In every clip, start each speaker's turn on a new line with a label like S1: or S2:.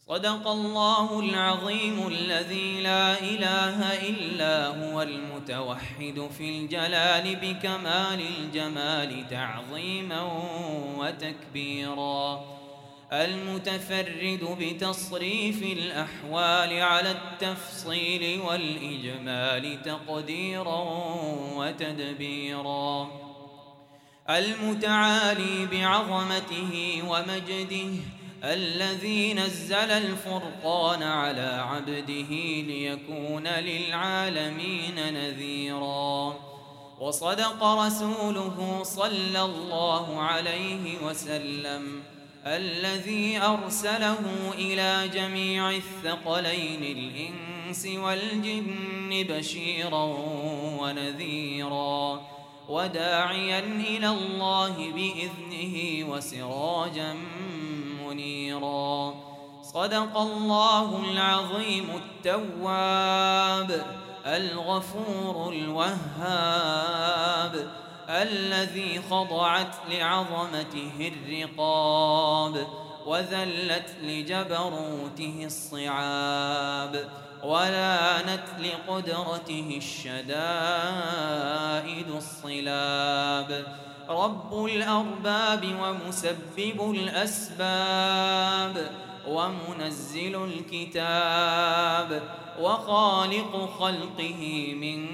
S1: صدق الله العظيم الذي لا إله إلا هو المتوحد في الجلال بكمال الجمال تعظيما وتكبيرا، المتفرد بتصريف الأحوال على التفصيل والإجمال تقديرا وتدبيرا، المتعالي بعظمته ومجده الذي نزل الفرقان على عبده ليكون للعالمين نذيرا، وصدق رسوله صلى الله عليه وسلم الذي أرسله إلى جميع الثقلين الإنس والجن بشيرا ونذيرا، وداعيا إلى الله بإذنه وسراجا منيرا. صدق الله العظيم التواب الغفور الوهاب الذي خضعت لعظمته الرقاب وذلت لجبروته الصعاب ولانت لقدرته الشدائد الصلاب، رب الأرباب ومسبب الأسباب ومنزل الكتاب وخالق خلقه من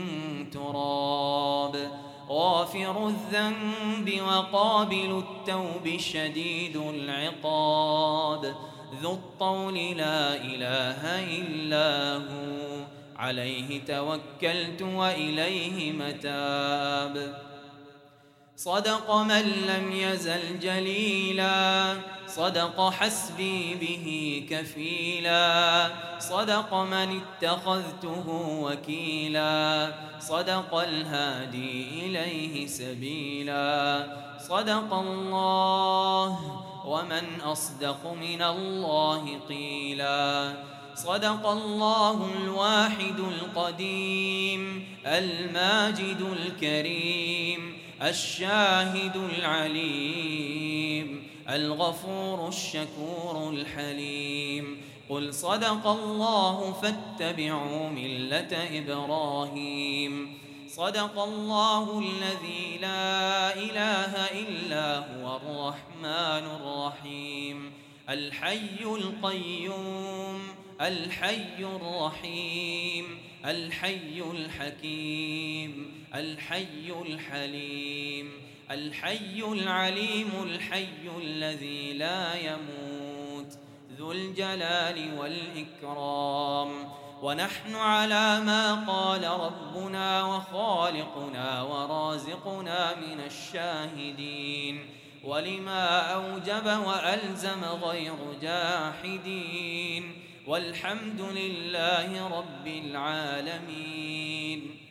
S1: تراب، غافر الذنب وقابل التوب شديد العقاب، ذو الطول لا إله إلا هو عليه توكلت وإليه متاب. صدق من لم يزل جليلا، صدق حسبي به كفيلا، صدق من اتخذته وكيلا، صدق الهادي إليه سبيلا، صدق الله ومن أصدق من الله قيلا، صدق الله الواحد القديم الماجد الكريم الشاهد العليم الغفور الشكور الحليم، قل صدق الله فاتبعوا ملة إبراهيم، صدق الله الذي لا إله إلا هو الرحمن الرحيم الحي القيوم الحي الرحيم الحي الحكيم الحي الحليم الحي العليم الحي الذي لا يموت ذو الجلال والإكرام، ونحن على ما قال ربنا وخالقنا ورازقنا من الشاهدين، ولما أوجب وألزم غير جاحدين، والحمد لله رب العالمين،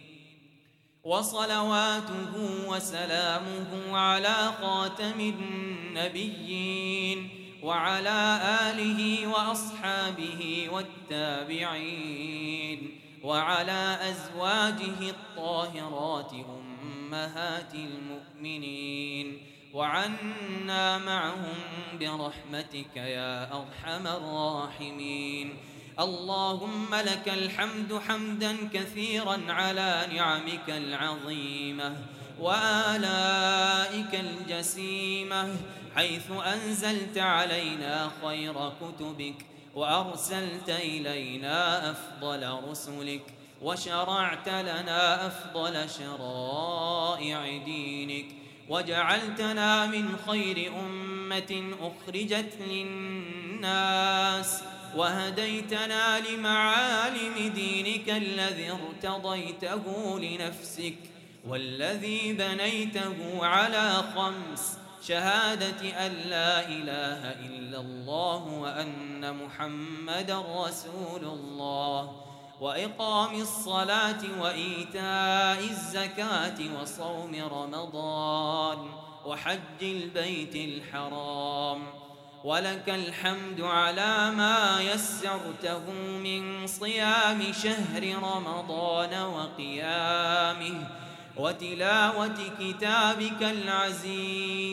S1: وصلواته وسلامه على خاتم النبيين وعلى آله وأصحابه والتابعين وعلى أزواجه الطاهرات أمهات المؤمنين، وعنا معهم برحمتك يا أرحم الراحمين. اللهم لك الحمد حمدا كثيرا على نعمك العظيمة وآلائك الجسيمة، حيث أنزلت علينا خير كتبك وأرسلت إلينا أفضل رسلك وشرعت لنا أفضل شرائع دينك، وجعلتنا من خير أمة أخرجت للناس، وهديتنا لمعالم دينك الذي ارتضيته لنفسك والذي بنيته على خمس: شهادة أن لا إله إلا الله وأن محمدا رسول الله، وإقام الصلاة وإيتاء الزكاة وصوم رمضان وحج البيت الحرام، ولك الحمد على ما يسرته من صيام شهر رمضان وقيامه وتلاوة كتابك العزيز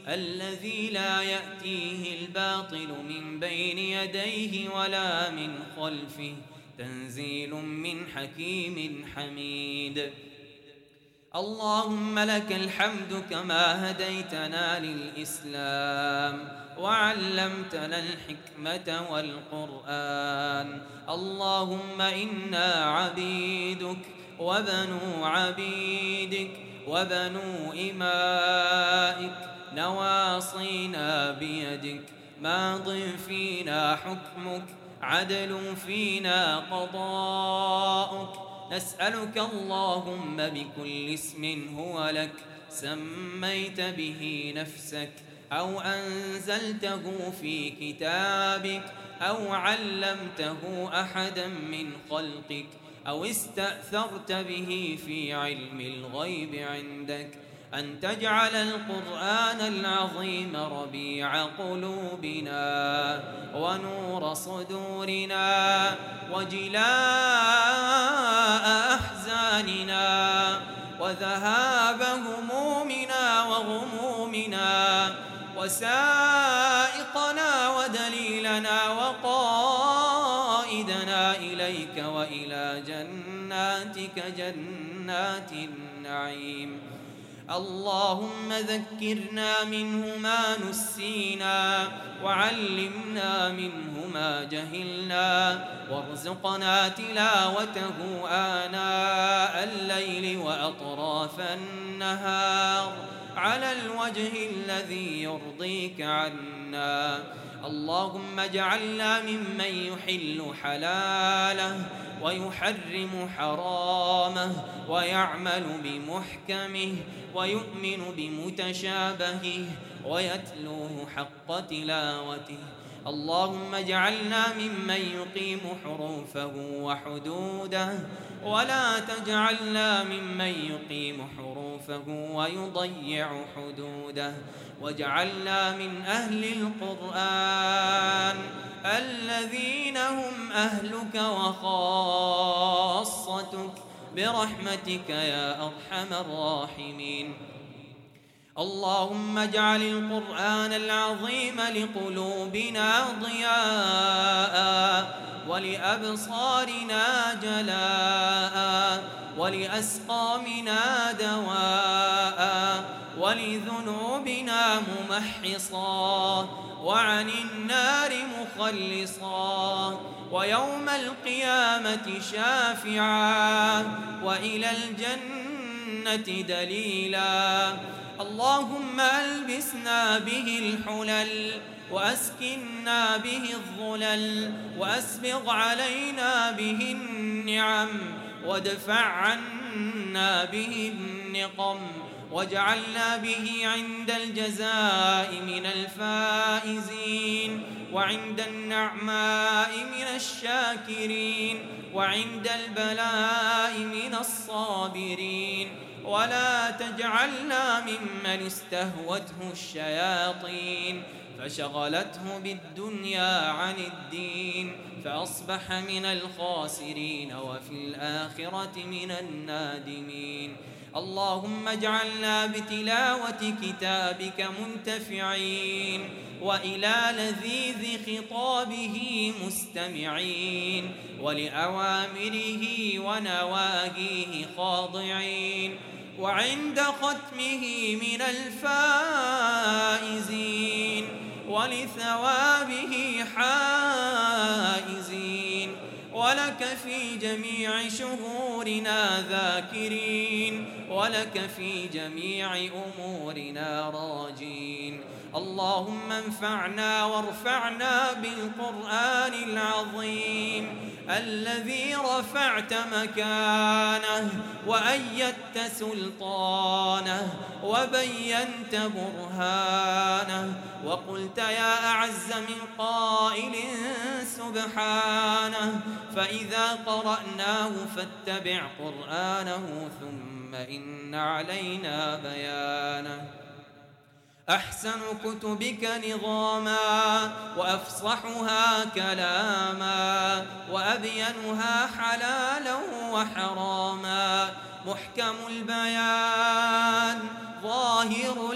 S1: الذي لا يأتيه الباطل من بين يديه ولا من خلفه تنزيل من حكيم حميد. اللهم لك الحمد كما هديتنا للإسلام وعلمتنا الحكمة والقرآن. اللهم إنا عبيدك وبنو عبيدك وبنو إمائك نواصينا بيدك ماض فينا حكمك عدل فينا قضاؤك. نسألك اللهم بكل اسم هو لك سميت به نفسك أو أنزلته في كتابك أو علمته أحدا من خلقك أو استأثرت به في علم الغيب عندك أن تجعل القرآن العظيم ربيع قلوبنا ونور صدورنا وجلاء أحزاننا وذهاب همومنا وغمومنا وسائقنا ودليلنا وقائدنا إليك وإلى جناتك جنات النعيم. اللهم ذكرنا منه ما نسينا وعلمنا منه ما جهلنا وارزقنا تلاوته آناء الليل وأطراف النهار على الوجه الذي يرضيك عنا. اللهم اجعلنا ممن يحل حلاله ويحرم حرامه ويعمل بمحكمه ويؤمن بمتشابهه ويتلوه حق تلاوته. اللهم اجعلنا ممن يقيم حروفه وحدوده ولا تجعلنا ممن يقيم حروفه ويضيع حدوده. واجعلنا من أهل القرآن الذين هم أهلك وخاصتك برحمتك يا أرحم الراحمين. اللهم اجعل القرآن العظيم لقلوبنا ضياء ولأبصارنا جلاء ولأسقامنا دواء ولذنوبنا ممحصا وعن النار مخلصا ويوم القيامة شافعا وإلى الجنة دليلا. اللهم ألبسنا به الحلل وأسكننا به الظلل وأسبغ علينا به النعم وادفع عنا به النقم واجعلنا به عند الجزاء من الفائزين وعند النعماء من الشاكرين وعند البلاء من الصابرين. ولا تجعلنا ممن استهوته الشياطين فشغلته بالدنيا عن الدين فأصبح من الخاسرين وفي الآخرة من النادمين. اللهم اجعلنا بتلاوة كتابك منتفعين وإلى لذيذ خطابه مستمعين ولأوامره ونواهيه خاضعين وعند ختمه من الفائزين ولثوابه حائزين ولك في جميع شهورنا ذاكرين ولك في جميع أمورنا راجين. اللهم انفعنا وارفعنا بالقرآن العظيم الذي رفعت مكانه وأيدت سلطانه وبينت برهانه وقلت يا أعز من قائل سبحانه فإذا قرأناه فاتبع قرآنه ثم إن علينا بيانه. أحسن كتبك نظاما وأفصحها كلاما وأبينها حلالا وحراما محكم البيان ظاهر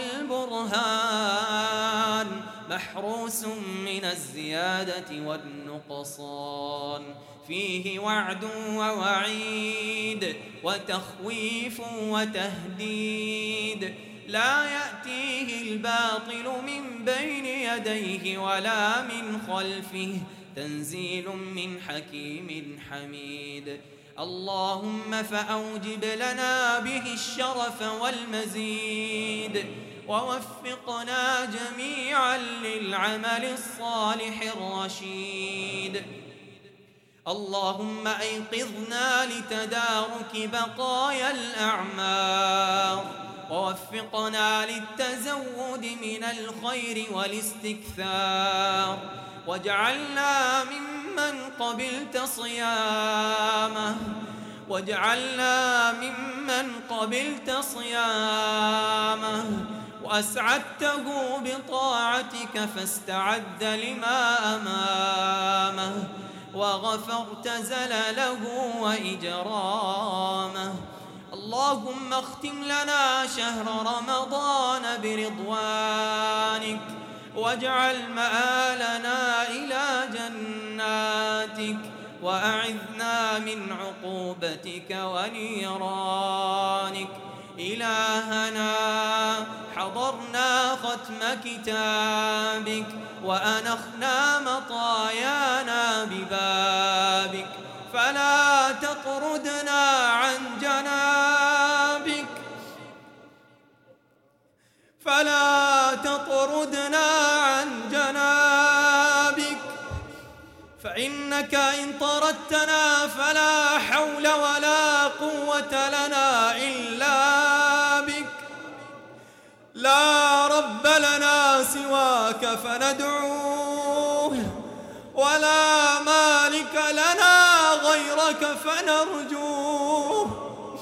S1: البرهان محروس من الزيادة والنقصان، فيه وعد ووعيد وتخويف وتهديد، لا يأتيه الباطل من بين يديه ولا من خلفه، تنزيل من حكيم حميد. اللهم فأوجب لنا به الشرف والمزيد، ووفقنا جميعا للعمل الصالح الرشيد. اللهم أيقظنا لتدارك بقايا الأعمار، ووفقنا للتزود من الخير والاستكثار، واجعلنا ممن قبلت صيامه، وأسعدته بطاعتك فاستعد لما أمامه، وغفرت زلله وإجرامه. اللهم اختم لنا شهر رمضان برضوانك، واجعل مآلنا إلى جناتك، وأعذنا من عقوبتك ونيرانك. إلهنا حضرنا ختم كتابك، وأنخنا مطايانا ببابك، فلا تطردنا عن جنابك، فإنك إن طردتنا فلا حول ولا قوة لنا إلا بك. لا رب لنا سواك فندعوه، ولا مالك لنا غيرك فنرجوه.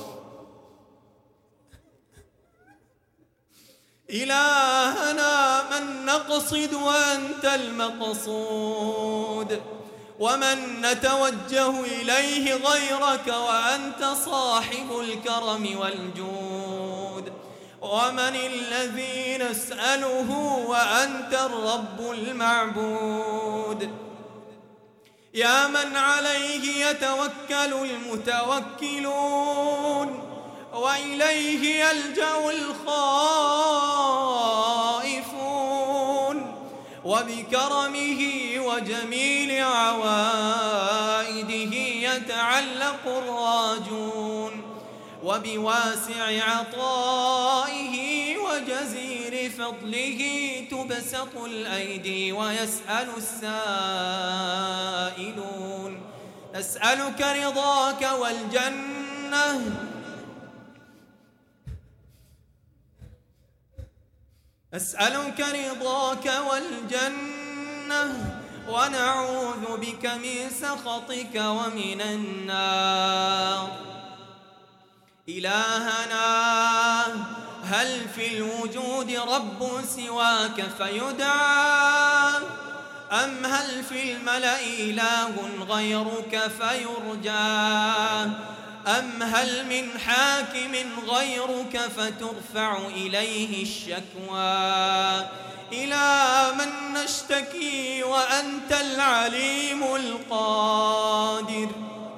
S1: إلهنا من نقصد وأنت المقصود، ومن نتوجه إليه غيرك وأنت صاحب الكرم والجود، ومن الذي نسأله وأنت الرب المعبود. يا من عليه يتوكل المتوكلون، وإليه يلجأ الخائفون، وبكرمه وجميل عوائده يتعلق الراجون، وبواسع عطائه وجزيل فضله تبسط الأيدي ويسأل السائلون. نسألك رضاك والجنة، ونعوذ بك من سخطك ومن النار. إلهنا هل في الوجود رب سواك فيدعى، أم هل في الملأ إله غيرك فيرجى، أم هل من حاكم غيرك فترفع إليه الشكوى. إلى من نشتكي وأنت العليم القادر.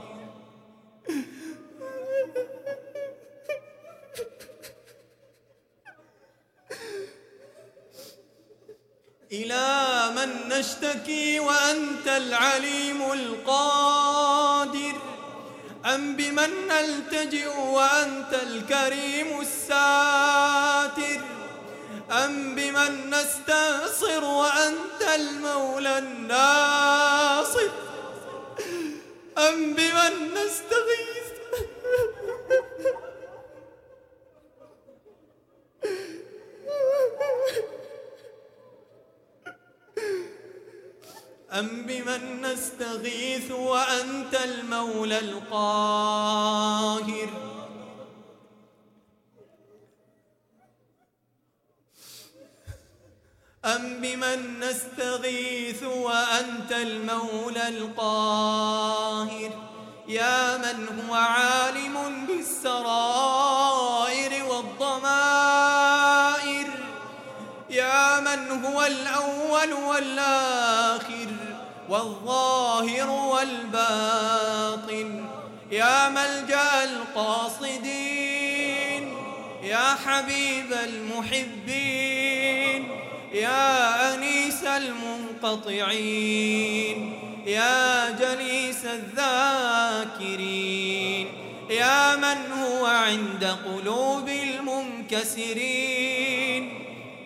S1: إلى من نشتكي وأنت العليم القادر، أم بمن نلتجئ وأنت الكريم الساتر، أم بمن نستنصر وأنت المولى الناصر، أم بمن نستغيث وأنت المولى القاهر. أم بمن نستغيث وأنت المولى القاهر. يا من هو عالم بالسرائر والضمائر، من هو الأول والآخر والظاهر والباطن، يا ملجأ القاصدين، يا حبيب المحبين، يا أنيس المنقطعين، يا جليس الذاكرين، يا من هو عند قلوب المنكسرين،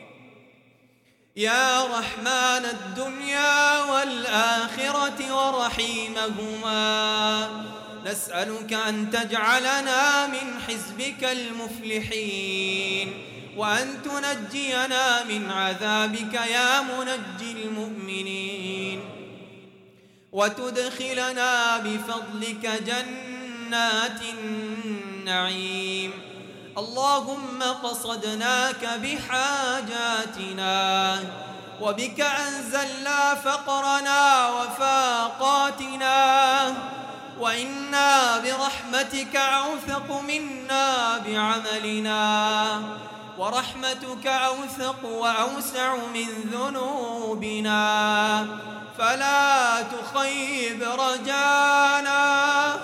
S1: يا رحمن الدنيا والآخرة ورحيمهما، نسألك أن تجعلنا من حزبك المفلحين، وأن تنجينا من عذابك يا منجي المؤمنين، وتدخلنا بفضلك جنات النعيم. اللهم قصدناك بحاجاتنا، وبك أنزلنا فقرنا وفاقاتنا، وإنا برحمتك أوثق منا بعملنا، ورحمتك أوثق وأوسع من ذنوبنا، فلا تخيب رجانا،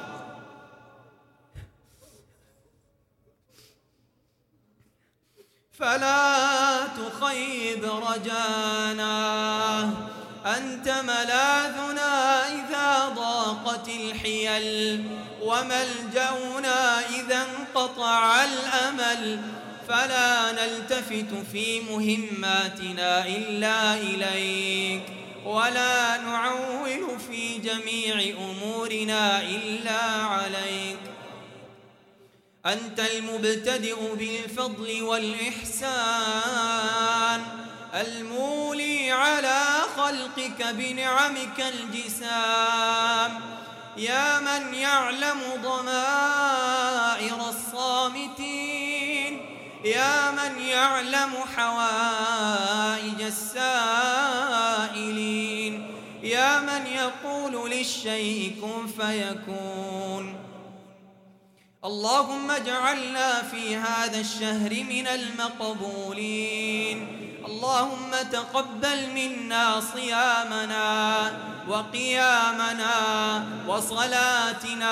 S1: فلا تخيب رجانا، أنت ملاذنا إذا ضاقت الحيل، وملجأنا إذا انقطع الأمل، فلا نلتفت في مهماتنا إلا إليك، ولا نعول في جميع أمورنا إلا عليك. أنت المبتدئ بالفضل والإحسان، المولي على خلقك بنعمك الجسام، يا من يعلم ضمائر الصامتين، يا من يعلم حوائج السائلين، يا من يقول للشيء كن فيكون. اللهم اجعلنا في هذا الشهر من المقبولين، اللهم تقبل منا صيامنا وقيامنا وصلاتنا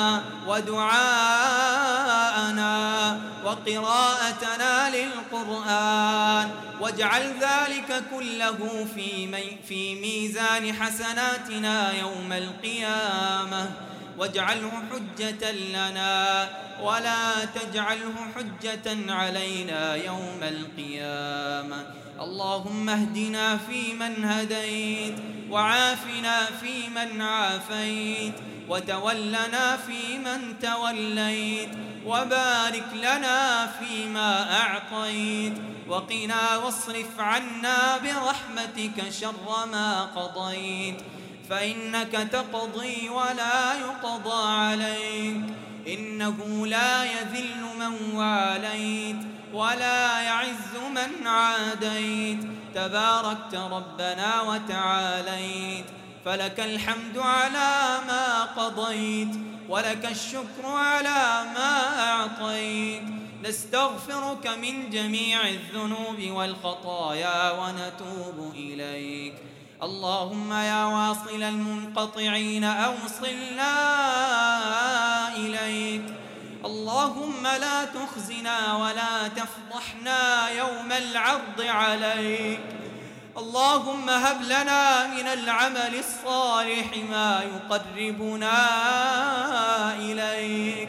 S1: ودعاءنا وقراءتنا للقرآن، واجعل ذلك كله في ميزان حسناتنا يوم القيامة، واجعله حجة لنا ولا تجعله حجة علينا يوم القيامة. اللهم اهدنا فيمن هديت، وعافنا فيمن عافيت، وتولنا فيمن توليت، وبارك لنا فيما أعطيت، وقنا واصرف عنا برحمتك شر ما قضيت، فإنك تقضي ولا يقضى عليك، إنه لا يذل من واليت ولا يعز من عاديت، تباركت ربنا وتعاليت، فلك الحمد على ما قضيت، ولك الشكر على ما أعطيت. نستغفرك من جميع الذنوب والخطايا ونتوب إليك. اللهم يا واصل المنقطعين أوصلنا إليك، اللهم لا تخزنا ولا تفضحنا يوم العرض عليك، اللهم هب لنا من العمل الصالح ما يقربنا إليك.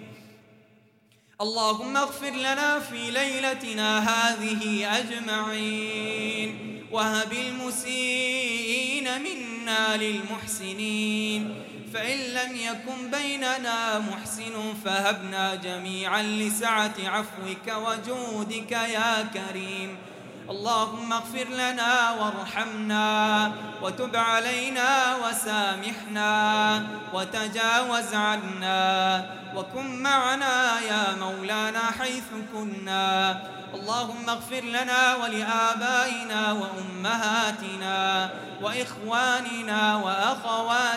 S1: اللهم اغفر لنا في ليلتنا هذه أجمعين، وهب المسيئين منا للمحسنين، فإن لم يكن بيننا محسن فهبنا جميعا لسعة عفوك وجودك يا كريم. اللهم اغفر لنا وارحمنا وتب علينا وسامحنا وتجاوز عنا، وكن معنا يا مولانا حيث كنا. اللهم اغفر لنا ولآبائنا وأمهاتنا وإخواننا وأخواتنا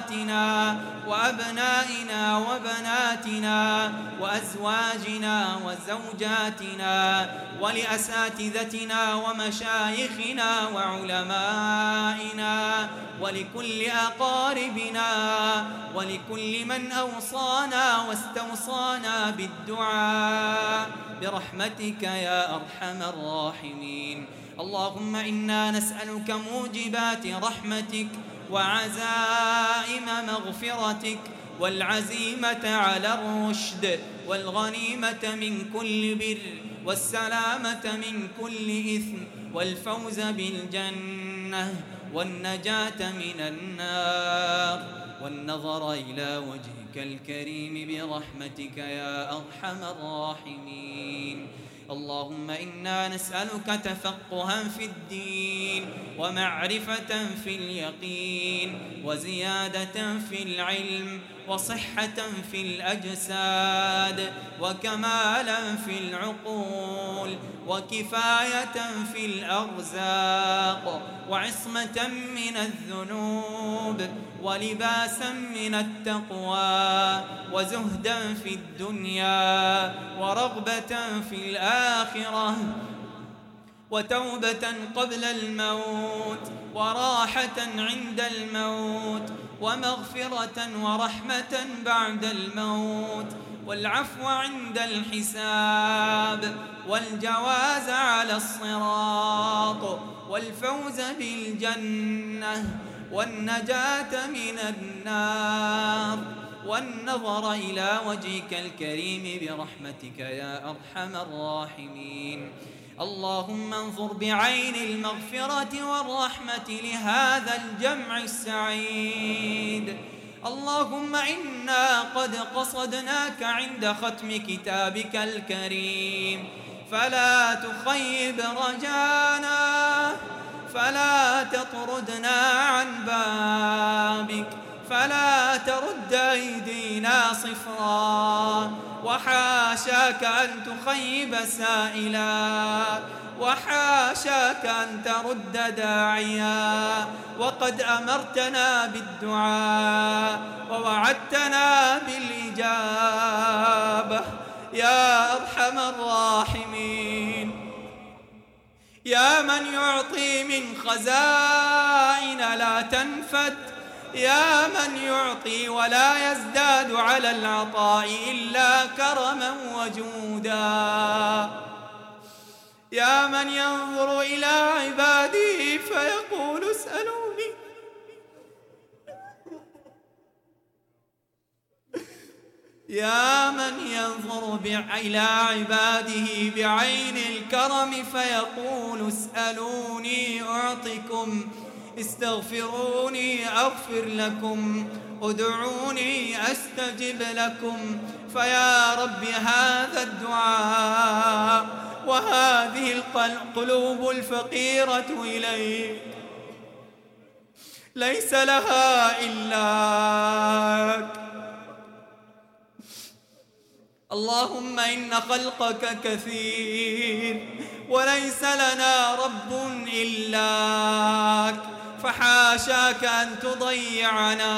S1: وأخواتنا وأبنائنا وبناتنا وأزواجنا وزوجاتنا ولأساتذتنا ومشايخنا وعلمائنا ولكل أقاربنا ولكل من أوصانا واستوصانا بالدعاء برحمتك يا أرحم الراحمين. اللهم إنا نسألك موجبات رحمتك وعزائم مغفرتك والعزيمة على الرشد والغنيمة من كل بر والسلامة من كل إثم والفوز بالجنة والنجاة من النار والنظر إلى وجهك الكريم برحمتك يا أرحم الراحمين. اللهم إنا نسألك تفقها في الدين ومعرفة في اليقين وزيادة في العلم وصحة في الأجساد وكمالا في العقول وكفاية في الأرزاق وعصمة من الذنوب ولباسا من التقوى وزهدا في الدنيا ورغبة في الآخرة وتوبة قبل الموت وراحة عند الموت ومغفرة ورحمة بعد الموت والعفو عند الحساب والجواز على الصراط والفوز بالجنة والنجاة من النار والنظر إلى وجهك الكريم برحمتك يا أرحم الراحمين. اللهم انظر بعين المغفرة والرحمة لهذا الجمع السعيد. اللهم إنا قد قصدناك عند ختم كتابك الكريم فلا تخيب رجانا فلا تطردنا عن بابك فلا ترد أيدينا صفرا وحاشاك أن تخيب سائلا وحاشاك أن ترد داعيا وقد أمرتنا بالدعاء ووعدتنا بالإجابة يا أرحم الراحمين. يا من يعطي من خزائن لا تنفد يا من يعطي ولا يزداد على العطاء إلا كرما وجودا يا من ينظر إلى عباده فيقول اسألوني يا من ينظر إلى عباده بعين الكرم فيقول اسألوني أعطكم استغفروني أغفر لكم ادعوني أستجب لكم. فيا رب هذا الدعاء وهذه القلوب الفقيرة إليك ليس لها إلاك. اللهم إن خلقك كثير وليس لنا رب إلاك فحاشاك أن تضيعنا.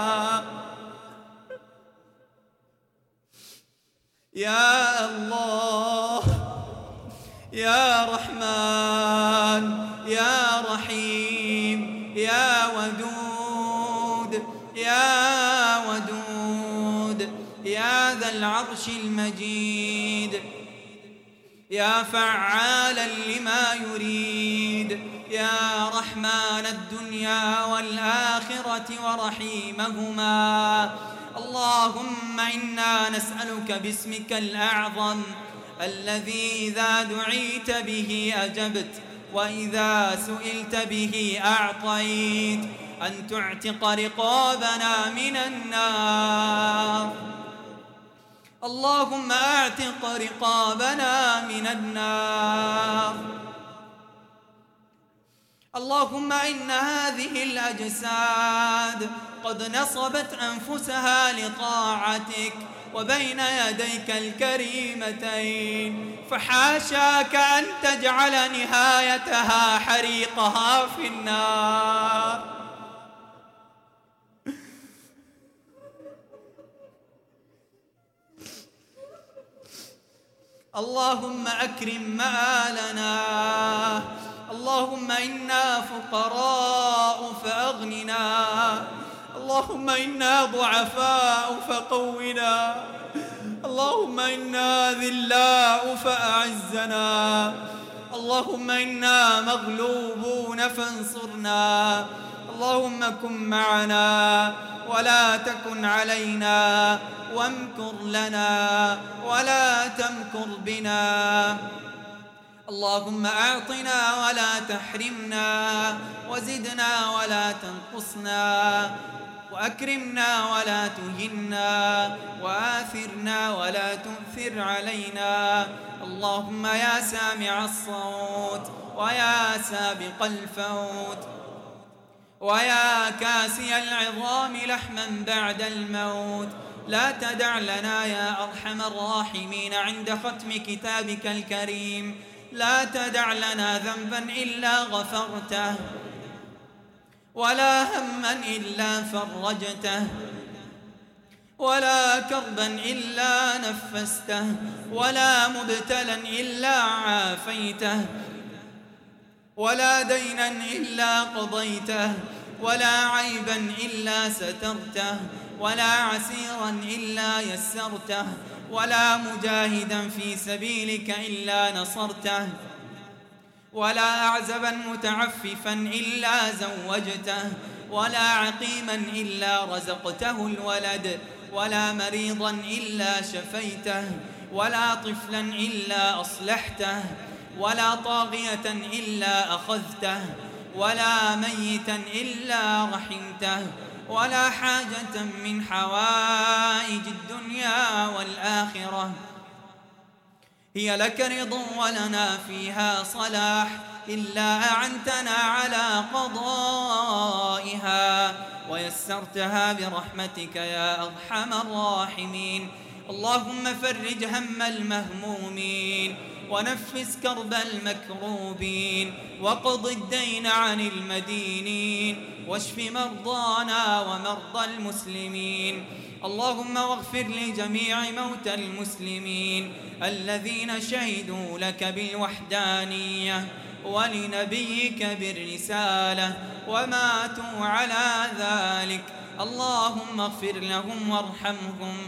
S1: يا الله يا رحمن يا رحيم يا ودود يا ودود يا ذا العرش المجيد يا فعالا لما يريد يا رحمن الدنيا والآخرة ورحيمهما. اللهم إنا نسألك باسمك الأعظم الذي إذا دعيت به أجبت وإذا سئلت به أعطيت أن تعتق رقابنا من النار. اللهم أعتق رقابنا من النار. اللهم إن هذه الأجساد قد نصبت أنفسها لطاعتك وبين يديك الكريمتين فحاشاك أن تجعل نهايتها حريقها في النار. اللهم أكرم مآلنا. اللهم إنا فقراء فأغننا. اللهم إنا ضعفاء فقونا. اللهم إنا ذلاء فأعزنا. اللهم إنا مغلوبون فانصرنا. اللهم كن معنا ولا تكن علينا، وامكر لنا ولا تمكر بنا. اللهم أعطنا ولا تحرمنا، وزدنا ولا تنقصنا، وأكرمنا ولا تهنا، وآثرنا ولا تؤثر علينا. اللهم يا سامع الصوت، ويا سابق الفوت، ويا كاسي العظام لحما بعد الموت، لا تدع لنا يا أرحم الراحمين عند ختم كتابك الكريم، لا تدع لنا ذنبا إلا غفرته، ولا هما إلا فرجته، ولا كربا إلا نفسته، ولا مبتلا إلا عافيته، ولا دينا إلا قضيته، ولا عيبا إلا سترته، ولا عسيرا إلا يسرته، ولا مجاهدا في سبيلك إلا نصرته، ولا أعزبا متعففا إلا زوجته، ولا عقيما إلا رزقته الولد، ولا مريضا إلا شفيته، ولا طفلا إلا أصلحته، ولا طاغية إلا أخذته، ولا ميتا إلا رحمته، ولا حاجة من حوائج الدنيا والآخرة هي لك رضا ولنا فيها صلاح إلا أعنتنا على قضائها ويسرتها برحمتك يا أرحم الراحمين. اللهم فرج هم المهمومين، ونفس كرب المكروبين، وقض الدين عن المدينين، واشف مرضانا ومرضى المسلمين. اللهم واغفر لجميع موتى المسلمين الذين شهدوا لك بالوحدانية ولنبيك بالرسالة وماتوا على ذلك. اللهم اغفر لهم وارحمهم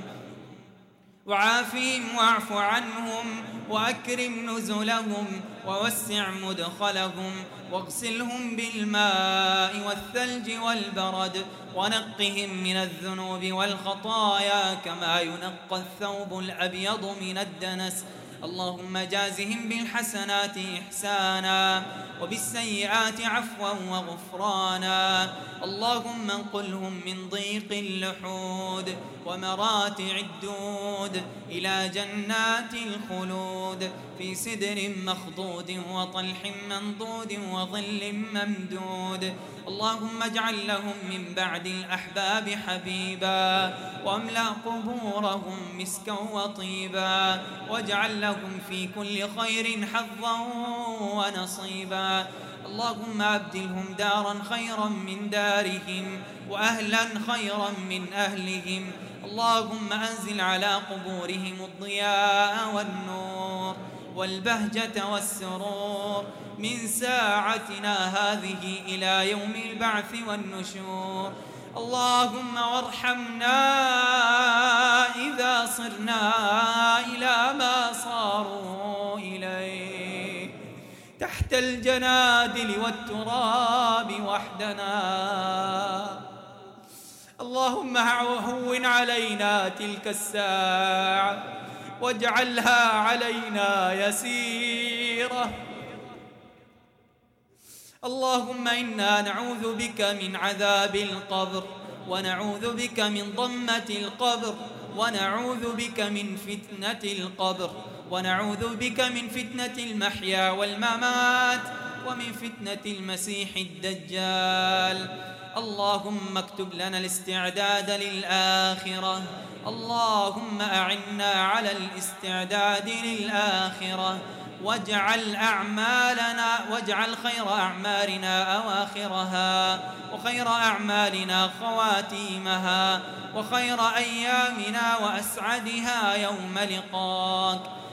S1: وعافهم واعف عنهم وأكرم نزلهم ووسع مدخلهم واغسلهم بالماء والثلج والبرد ونقهم من الذنوب والخطايا كما ينقى الثوب الأبيض من الدنس. اللهم جازهم بالحسنات إحسانا وبالسيئات عفوا وغفرانا. اللهم انقلهم من ضيق اللحود ومراتع الدود إلى جنات الخلود في سدر مخضود وطلح منضود وظل ممدود. اللهم اجعل لهم من بعد الأحباب حبيبا، واملأ قبورهم مسكا وطيبا، واجعل لهم في كل خير حظا ونصيبا. اللهم أبدلهم دارا خيرا من دارهم وأهلا خيرا من أهلهم. اللهم أنزل على قبورهم الضياء والنور والبهجة والسرور من ساعتنا هذه إلى يوم البعث والنشور. اللهم وارحمنا إذا صرنا إلى ما صاروا إليه تحت الجنادل والتراب وحدنا. اللهم هون علينا تلك الساعة واجعلها علينا يسيرة. اللهم إنا نعوذ بك من عذاب القبر، ونعوذ بك من ضمة القبر، ونعوذ بك من فتنة القبر، ونعوذ بك من فتنة المحيا والممات، ومن فتنة المسيح الدجال. اللهم اكتب لنا الاستعداد للآخرة. اللهم أعنا على الاستعداد للآخرة، واجعل خير أعمالنا أواخرها، وخير أعمالنا خواتيمها، وخير أيامنا وأسعدها يوم لقاك.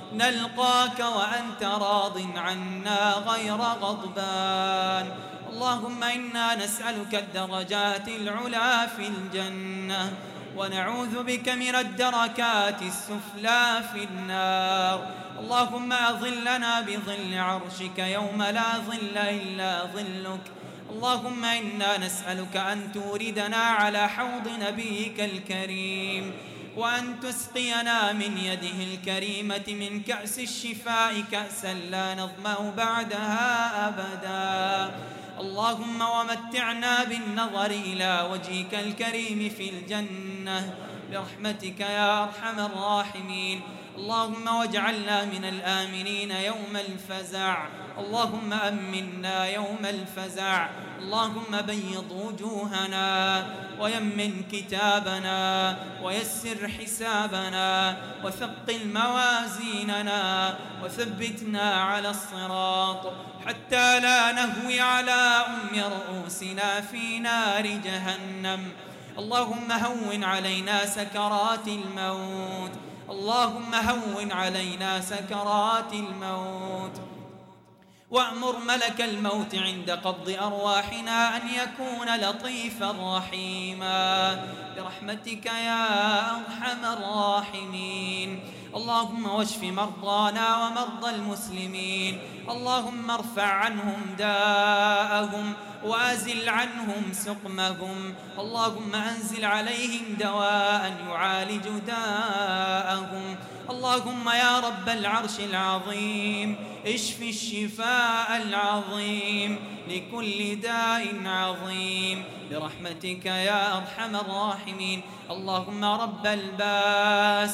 S1: نلقاك وأنت راض عنا غير غضبان. اللهم إنا نسألك الدرجات العلا في الجنة، ونعوذ بك من الدركات السفلى في النار. اللهم أظلنا بظل عرشك يوم لا ظل إلا ظلك. اللهم إنا نسألك أن توردنا على حوض نبيك الكريم، وأن تسقينا من يده الكريمة من كأس الشفاء كأسا لا نظمأ بعدها أبدا. اللهم ومتعنا بالنظر إلى وجهك الكريم في الجنة برحمتك يا أرحم الراحمين. اللهم واجعلنا من الآمنين يوم الفزع. اللهم أمنا يوم الفزع. اللهم بيض وجوهنا ويمن كتابنا ويسر حسابنا وثقل موازيننا وثبتنا على الصراط حتى لا نهوي على رؤوسنا في نار جهنم. اللهم هون علينا سكرات الموت. اللهم هون علينا سكرات الموت، وأمر ملك الموت عند قبض أرواحنا أن يكون لطيفا رحيما برحمتك يا أرحم الراحمين. اللهم واشف مرضانا ومرضى المسلمين. اللهم ارفع عنهم داءهم وأزل عنهم سقمهم. اللهم أنزل عليهم دواء يعالج داءهم. اللهم يا رب العرش العظيم اشف الشفاء العظيم لكل داء عظيم برحمتك يا أرحم الراحمين. اللهم رب الباس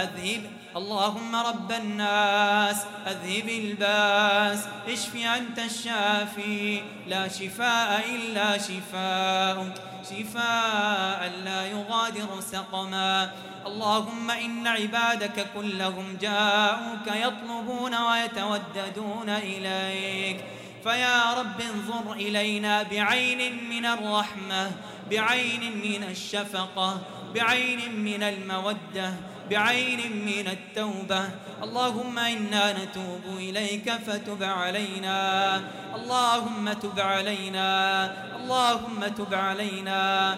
S1: اللهم رب الناس أذهب الباس اشف أنت الشافي لا شفاء إلا شفاءك شفاء لا يغادر سقما. اللهم إن عبادك كلهم جاءوك يطلبون ويتوددون إليك، فيا رب انظر إلينا بعين من الرحمة، بعين من الشفقة، بعين من المودة، بعين من التوبة. اللهم إنا نتوب إليك فتب علينا. اللهم تب علينا. اللهم تب علينا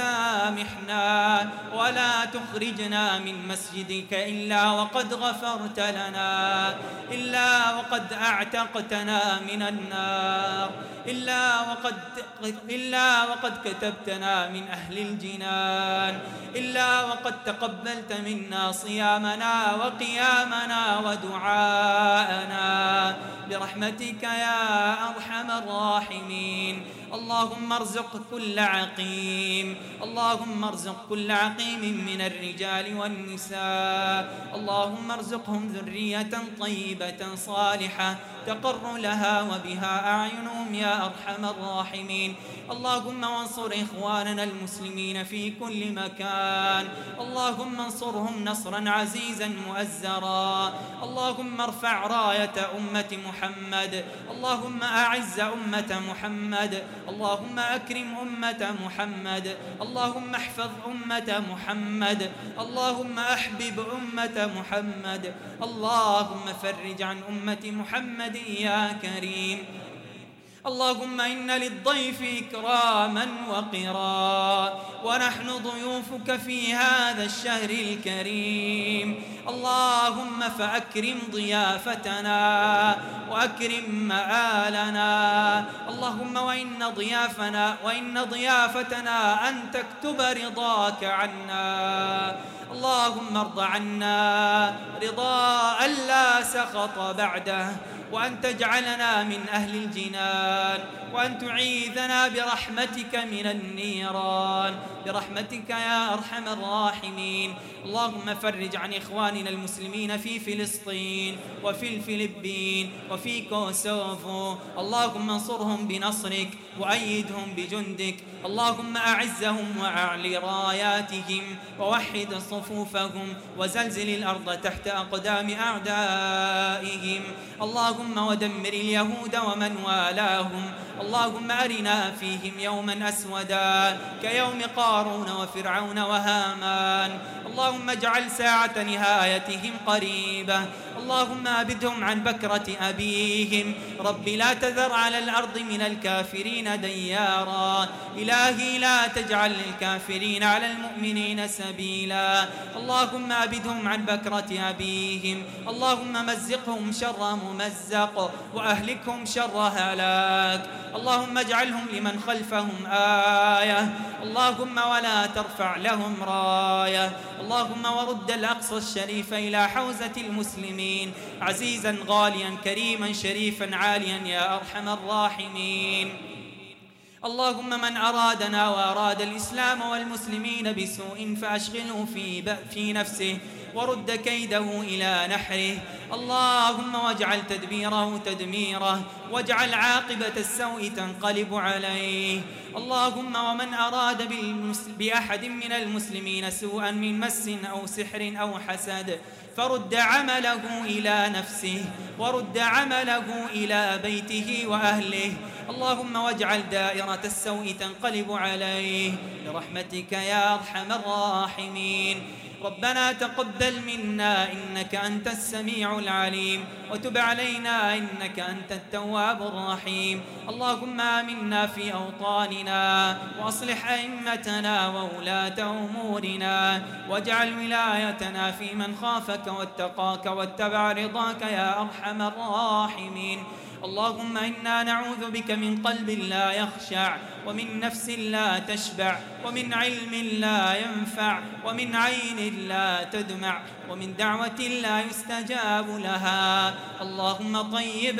S1: وسامحنا، ولا تخرجنا من مسجدك إلا وقد غفرت لنا، إلا وقد أعتقتنا من النار، إلا وقد كتبتنا من أهل الجنان، إلا وقد تقبلت منا صيامنا وقيامنا ودعاءنا برحمتك يا أرحم الراحمين. اللهم ارزق كل عقيم، اللهم ارزق كل عقيم من الرجال والنساء، اللهم ارزقهم ذرية طيبة صالحة تقر لها وبها أعينهم يا أرحم الراحمين. اللهم وانصر إخواننا المسلمين في كل مكان، اللهم انصرهم نصرا عزيزا مؤزرا. اللهم ارفع راية أمة محمد، اللهم أعز أمة محمد، اللهم أكرم أمة محمد، اللهم احفظ أمة محمد، اللهم أحبب أمة محمد، اللهم فرج عن أمة محمد يا كريم. اللهم إن للضيف إكراما وقرا، ونحن ضيوفك في هذا الشهر الكريم. اللهم فأكرم ضيافتنا وأكرم مآلنا. اللهم وإن ضيافتنا أن تكتب رضاك عنا. اللهم ارض عنا رضاء لا سخط بعده، وأن تجعلنا من أهل الجنان، وأن تعيذنا برحمتك من النيران برحمتك يا أرحم الراحمين. اللهم فرج عن إخواننا المسلمين في فلسطين وفي الفلبين وفي كوسوفو. اللهم انصرهم بنصرك وأيدهم بجندك. اللهم أعزهم وأعلي راياتهم ووحد صفوفهم وزلزل الأرض تحت أقدام أعدائهم. اللهم ودمر اليهود ومن والاهم. اللهم أرنا فيهم يوما أسودا كيوم قال قارون وفرعون وهامان. اللهم اجعل ساعة نهايتهم قريبة. اللهم أبدهم عن بكرة أبيهم. رب لا تذر على الأرض من الكافرين ديارا. إلهي لا تجعل للكافرين على المؤمنين سبيلا. اللهم أبدهم عن بكرة أبيهم. اللهم مزقهم شر ممزق وأهلكهم شر هلاك. اللهم اجعلهم لمن خلفهم آية. اللهم ولا ترفع لهم راية. اللهم ورد الأقصى الشريف إلى حوزة المسلمين عزيزا غاليا كريما شريفا عاليا يا أرحم الراحمين. اللهم من أرادنا وأراد الإسلام والمسلمين بسوء فأشغله في نفسه ورد كيده إلى نحره. اللهم واجعل تدبيره تدميره واجعل عاقبة السوء تنقلب عليه. اللهم ومن أراد بأحد من المسلمين سوءا من مس أو سحر أو حسد فرد عمله إلى نفسه ورد عمله إلى بيته وأهله. اللهم واجعل دائرة السوء تنقلب عليه برحمتك يا أرحم الراحمين. ربنا تقبل منا إنك أنت السميع العليم وتب علينا إنك أنت التواب الرحيم. اللهم آمنا في أوطاننا وأصلح أئمتنا وولاة أمورنا واجعل ولايتنا في من خافك واتقاك واتبع رضاك يا أرحم الراحمين. اللهم إنا نعوذ بك من قلب لا يخشع ومن نفس لا تشبع ومن علم لا ينفع ومن عين لا تدمع ومن دعوة لا يستجاب لها. اللهم طيب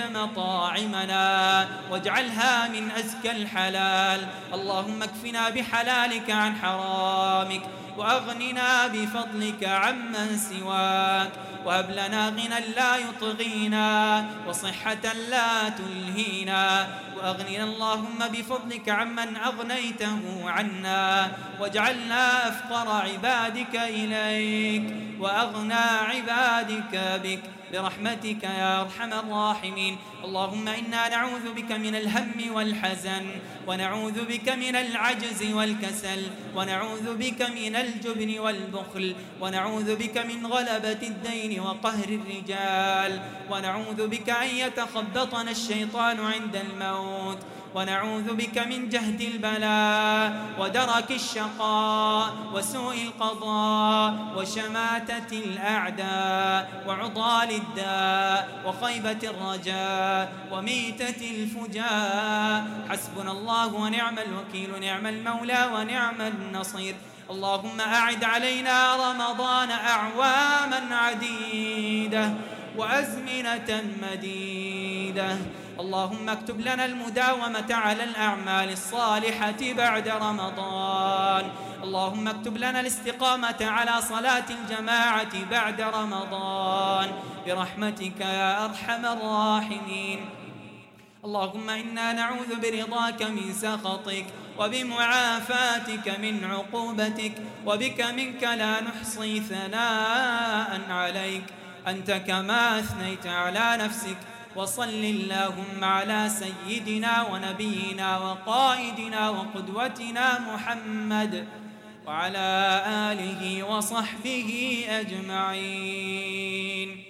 S1: مطاعمنا واجعلها من أزكى الحلال. اللهم اكفنا بحلالك عن حرامك وأغننا بفضلك عمن سواك وهب لنا غنى لا يطغينا وصحة لا تلهينا وأغننا اللهم بفضلك عمن أغنيته عنا واجعلنا أفقر عبادك إليك وأغنى عبادك بك برحمتك يا أرحم الراحمين. اللهم إنا نعوذ بك من الهم والحزن ونعوذ بك من العجز والكسل ونعوذ بك من الجبن والبخل ونعوذ بك من غلبة الدين وقهر الرجال ونعوذ بك أن يتخبطنا الشيطان عند الموت ونعوذ بك من جهد البلاء ودرك الشقاء وسوء القضاء وشماتة الأعداء وعضال الداء وخيبة الرجاء وميتة الفجاء. حسبنا الله ونعم الوكيل نعم المولى ونعم النصير. اللهم أعد علينا رمضان أعواما عديدة وأزمنة مديدة. اللهم اكتب لنا المداومة على الأعمال الصالحة بعد رمضان. اللهم اكتب لنا الاستقامة على صلاة الجماعة بعد رمضان برحمتك يا أرحم الراحمين. اللهم إنا نعوذ برضاك من سخطك وبمعافاتك من عقوبتك وبك منك لا نحصي ثناء عليك أنت كما أثنيت على نفسك. وصل اللهم على سيدنا ونبينا وقائدنا وقدوتنا محمد وعلى آله وصحبه أجمعين.